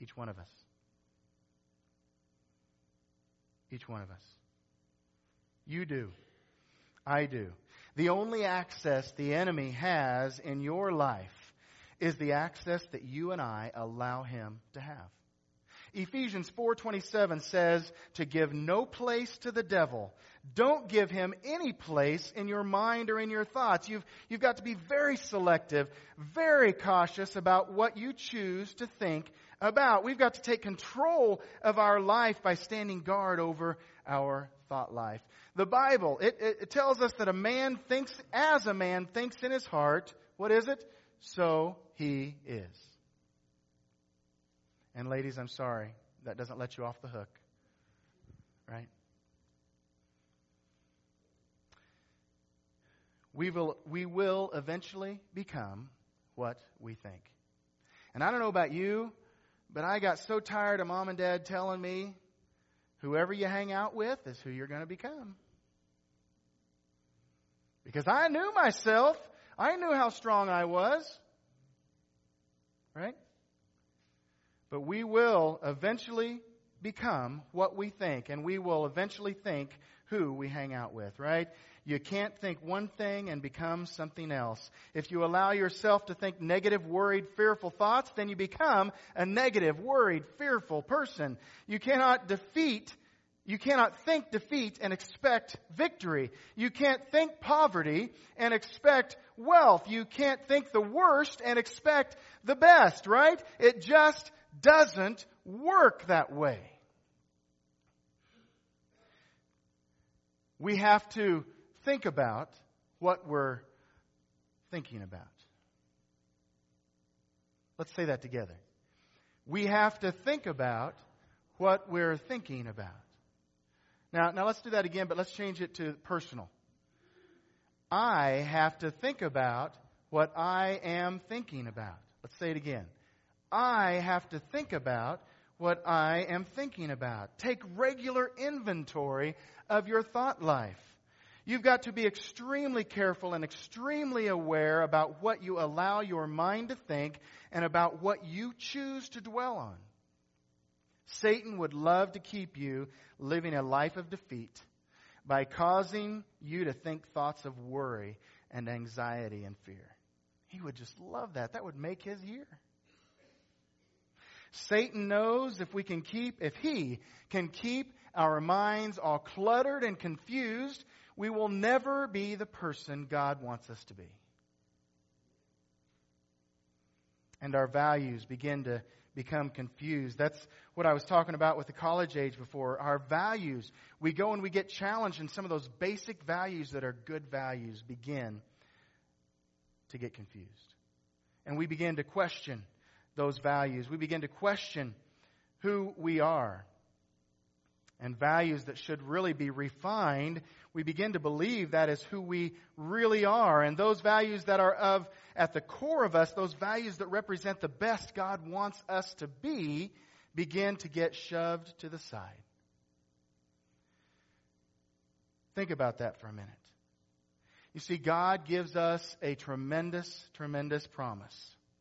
Each one of us. Each one of us. You do. I do. The only access the enemy has in your life is the access that you and I allow him to have. Ephesians 4:27 says to give no place to the devil. Don't give him any place in your mind or in your thoughts. You've got to be very selective, very cautious about what you choose to think about. We've got to take control of our life by standing guard over our thought life. The Bible, it tells us that a man thinks in his heart. What is it? So he is. And ladies, I'm sorry, that doesn't let you off the hook. Right? We will eventually become what we think. And I don't know about you, but I got so tired of mom and dad telling me, whoever you hang out with is who you're going to become. Because I knew myself. I knew how strong I was. Right? But we will eventually become what we think. And we will eventually think who we hang out with, right? You can't think one thing and become something else. If you allow yourself to think negative, worried, fearful thoughts, then you become a negative, worried, fearful person. You cannot think defeat and expect victory. You can't think poverty and expect wealth. You can't think the worst and expect the best, right? It just doesn't work that way. We have to think about what we're thinking about. Let's say that together. We have to think about what we're thinking about. Now let's do that again, but let's change it to personal. I have to think about what I am thinking about. Let's say it again. I have to think about what I am thinking about. Take regular inventory of your thought life. You've got to be extremely careful and extremely aware about what you allow your mind to think and about what you choose to dwell on. Satan would love to keep you living a life of defeat by causing you to think thoughts of worry and anxiety and fear. He would just love that. That would make his year. Satan knows if he can keep our minds all cluttered and confused, we will never be the person God wants us to be. And our values begin to become confused. That's what I was talking about with the college age before. Our values, we go and we get challenged, and some of those basic values that are good values begin to get confused. And we begin to question those values. We begin to question who we are. And values that should really be refined, we begin to believe that is who we really are. And those values that are at the core of us, those values that represent the best God wants us to be, begin to get shoved to the side. Think about that for a minute. You see, God gives us a tremendous, tremendous promise.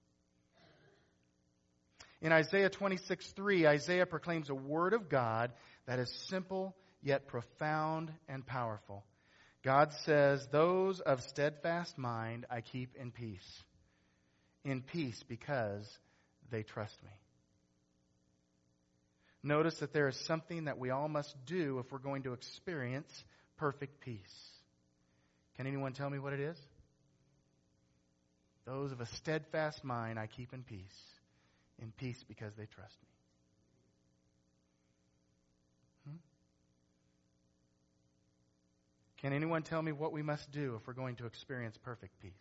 In Isaiah 26:3, Isaiah proclaims a word of God that is simple yet profound and powerful. God says, "Those of steadfast mind I keep in peace. In peace because they trust me." Notice that there is something that we all must do if we're going to experience perfect peace. Can anyone tell me what it is? Those of a steadfast mind I keep in peace. In peace because they trust me. Can anyone tell me what we must do if we're going to experience perfect peace?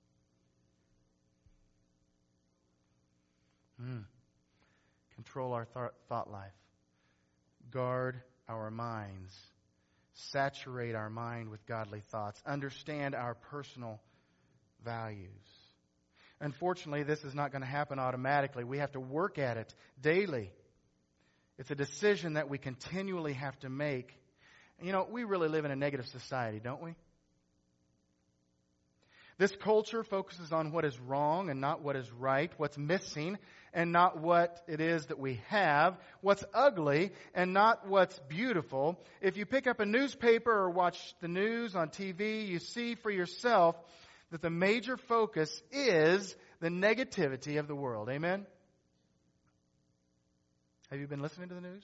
Control our thought life. Guard our minds. Saturate our mind with godly thoughts. Understand our personal values. Unfortunately, this is not going to happen automatically. We have to work at it daily. It's a decision that we continually have to make. You know, we really live in a negative society, don't we? This culture focuses on what is wrong and not what is right, what's missing and not what it is that we have, what's ugly and not what's beautiful. If you pick up a newspaper or watch the news on TV, you see for yourself that the major focus is the negativity of the world. Amen? Have you been listening to the news?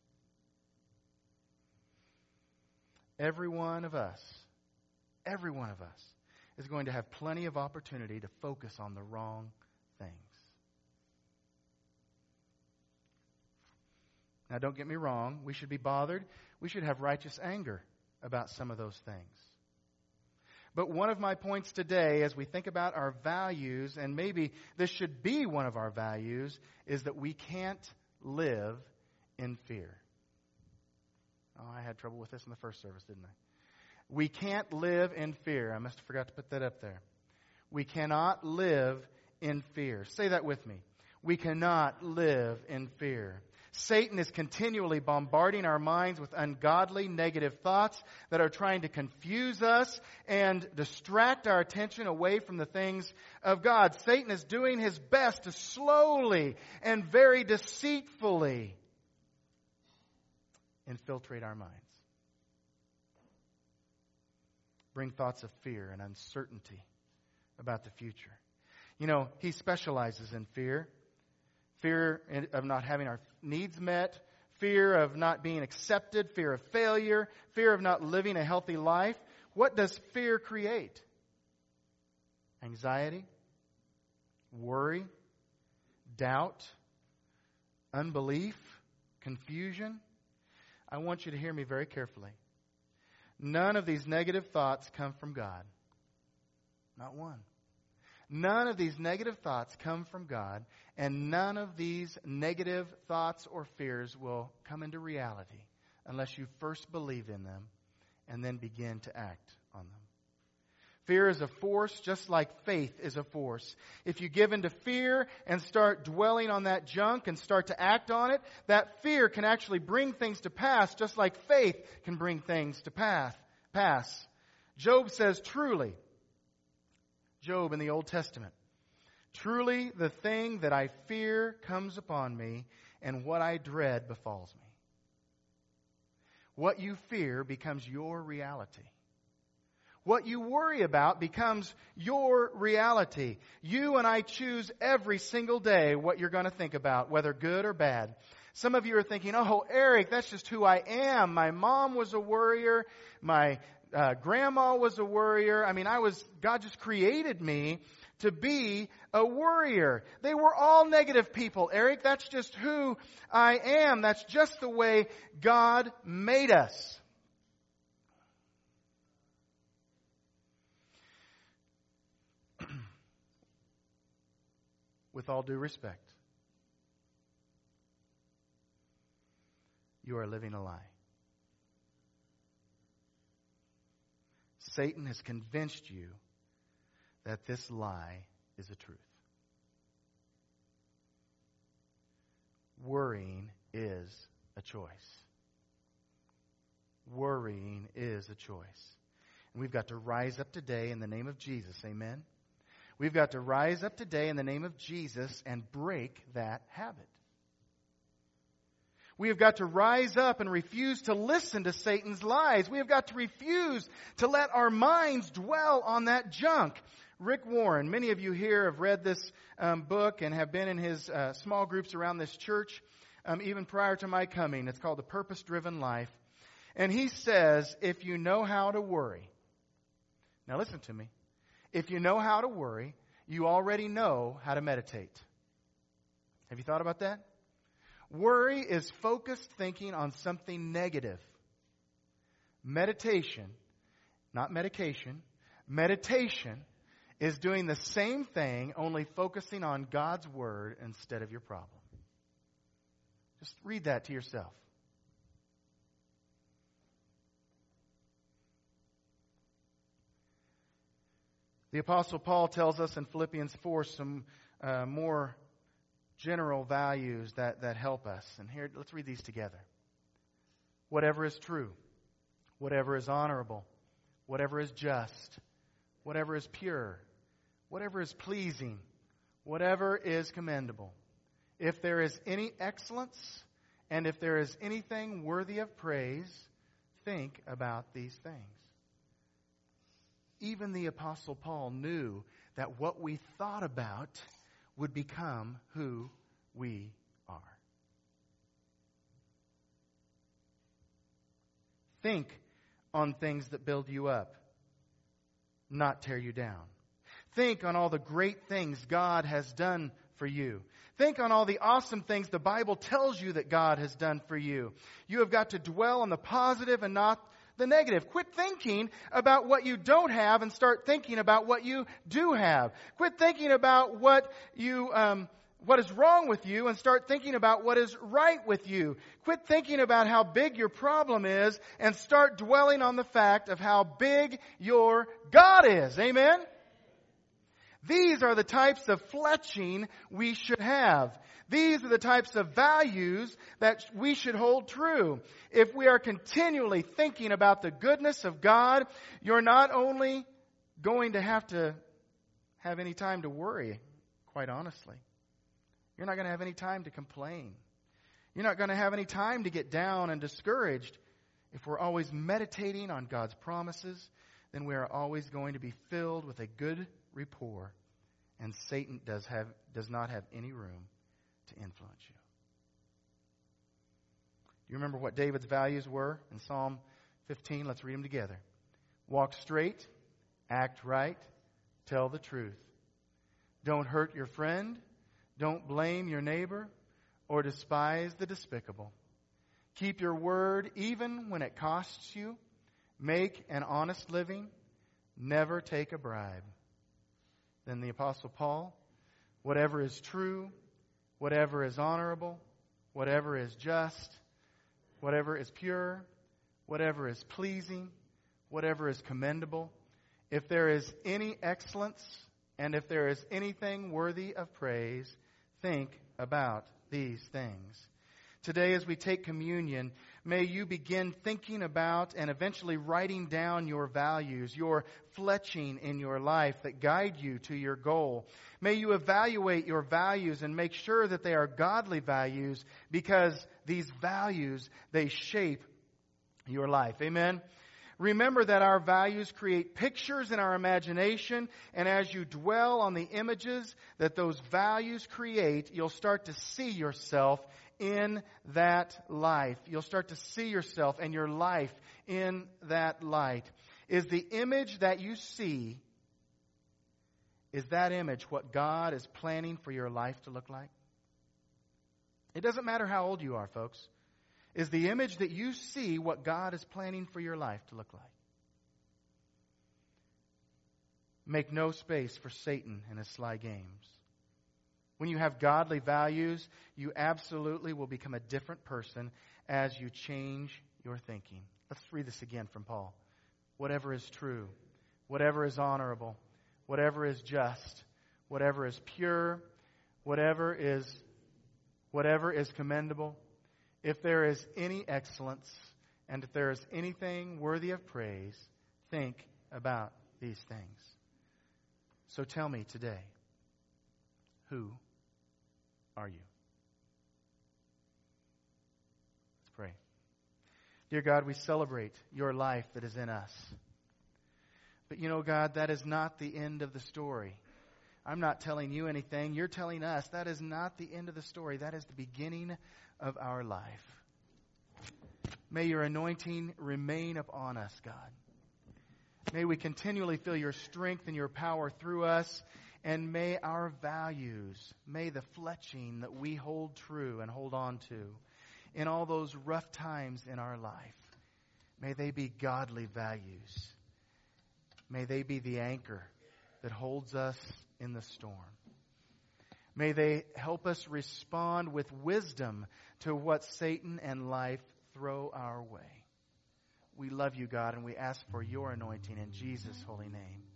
Every one of us is going to have plenty of opportunity to focus on the wrong things. Now, don't get me wrong. We should be bothered. We should have righteous anger about some of those things. But one of my points today, as we think about our values, and maybe this should be one of our values, is that we can't live in fear. Oh, I had trouble with this in the first service, didn't I? We can't live in fear. I must have forgot to put that up there. We cannot live in fear. Say that with me. We cannot live in fear. Satan is continually bombarding our minds with ungodly, negative thoughts that are trying to confuse us and distract our attention away from the things of God. Satan is doing his best to slowly and very deceitfully infiltrate our minds. Bring thoughts of fear and uncertainty about the future. You know, he specializes in fear. Fear of not having our needs met, fear of not being accepted, fear of failure, fear of not living a healthy life. What does fear create? Anxiety, worry, doubt, unbelief, confusion. I want you to hear me very carefully. None of these negative thoughts come from God. Not one. None of these negative thoughts come from God, and none of these negative thoughts or fears will come into reality unless you first believe in them and then begin to act on them. Fear is a force just like faith is a force. If you give into fear and start dwelling on that junk and start to act on it, that fear can actually bring things to pass just like faith can bring things to pass. Job says, truly, Job in the Old Testament, truly the thing that I fear comes upon me, and what I dread befalls me. What you fear becomes your reality. What you worry about becomes your reality. You and I choose every single day what you're going to think about, whether good or bad. Some of you are thinking, oh, Eric, that's just who I am. My mom was a worrier. My grandma was a worrier. God just created me to be a worrier. They were all negative people, Eric. That's just who I am. That's just the way God made us. With all due respect, you are living a lie. Satan has convinced you that this lie is the truth. Worrying is a choice. Worrying is a choice. And we've got to rise up today in the name of Jesus. Amen? We've got to rise up today in the name of Jesus and break that habit. We have got to rise up and refuse to listen to Satan's lies. We have got to refuse to let our minds dwell on that junk. Rick Warren, many of you here have read this book and have been in his small groups around this church even prior to my coming. It's called The Purpose-Driven Life. And he says, if you know how to worry, now listen to me, if you know how to worry, you already know how to meditate. Have you thought about that? Worry is focused thinking on something negative. Meditation, not medication, meditation is doing the same thing, only focusing on God's Word instead of your problem. Just read that to yourself. The Apostle Paul tells us in Philippians 4 some more general values that help us. And here, let's read these together. Whatever is true, whatever is honorable, whatever is just, whatever is pure, whatever is pleasing, whatever is commendable. If there is any excellence, and if there is anything worthy of praise, think about these things. Even the Apostle Paul knew that what we thought about would become who we are. Think on things that build you up, not tear you down. Think on all the great things God has done for you. Think on all the awesome things the Bible tells you that God has done for you. You have got to dwell on the positive and not the negative. Quit thinking about what you don't have and start thinking about what you do have. Quit thinking about what is wrong with you and start thinking about what is right with you. Quit thinking about how big your problem is and start dwelling on the fact of how big your God is. Amen? These are the types of fletching we should have. These are the types of values that we should hold true. If we are continually thinking about the goodness of God, you're not only going to have any time to worry, quite honestly. You're not going to have any time to complain. You're not going to have any time to get down and discouraged. If we're always meditating on God's promises, then we are always going to be filled with a good rapport, and Satan does not have any room to influence you. Do you remember what David's values were in Psalm 15? Let's read them together. Walk straight, act right, tell the truth. Don't hurt your friend, don't blame your neighbor, or despise the despicable. Keep your word even when it costs you. Make an honest living. Never take a bribe. Then the Apostle Paul, whatever is true, whatever is honorable, whatever is just, whatever is pure, whatever is pleasing, whatever is commendable, if there is any excellence, and if there is anything worthy of praise, think about these things. Today, as we take communion, may you begin thinking about and eventually writing down your values, your fletching in your life that guide you to your goal. May you evaluate your values and make sure that they are godly values, because these values, they shape your life. Amen? Remember that our values create pictures in our imagination, and as you dwell on the images that those values create, you'll start to see yourself in that life. You'll start to see yourself and your life in that light. Is the image that you see, is that image what God is planning for your life to look like? It doesn't matter how old you are, folks. Is the image that you see what God is planning for your life to look like? Make no space for Satan and his sly games. When you have godly values, you absolutely will become a different person as you change your thinking. Let's read this again from Paul. Whatever is true, whatever is honorable, whatever is just, whatever is pure, whatever is commendable, if there is any excellence, and if there is anything worthy of praise, think about these things. So tell me today, who are you? Let's pray. Dear God, we celebrate your life that is in us. But you know, God, that is not the end of the story. I'm not telling you anything. You're telling us that is not the end of the story. That is the beginning of our life. May your anointing remain upon us, God. May we continually feel your strength and your power through us. And may our values, may the fletching that we hold true and hold on to in all those rough times in our life, may they be godly values. May they be the anchor that holds us in the storm. May they help us respond with wisdom to what Satan and life throw our way. We love you, God, and we ask for your anointing in Jesus' holy name.